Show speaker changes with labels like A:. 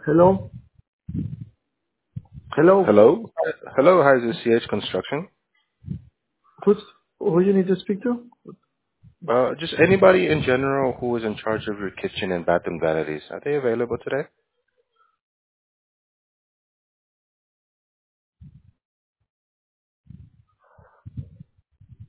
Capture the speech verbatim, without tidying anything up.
A: Hello? Hello?
B: Hello? Hello, hi, this is C H Construction.
A: Who's, who you need to speak to?
B: Uh, just anybody in general who is in charge of your kitchen and bathroom vanities. Are they available today?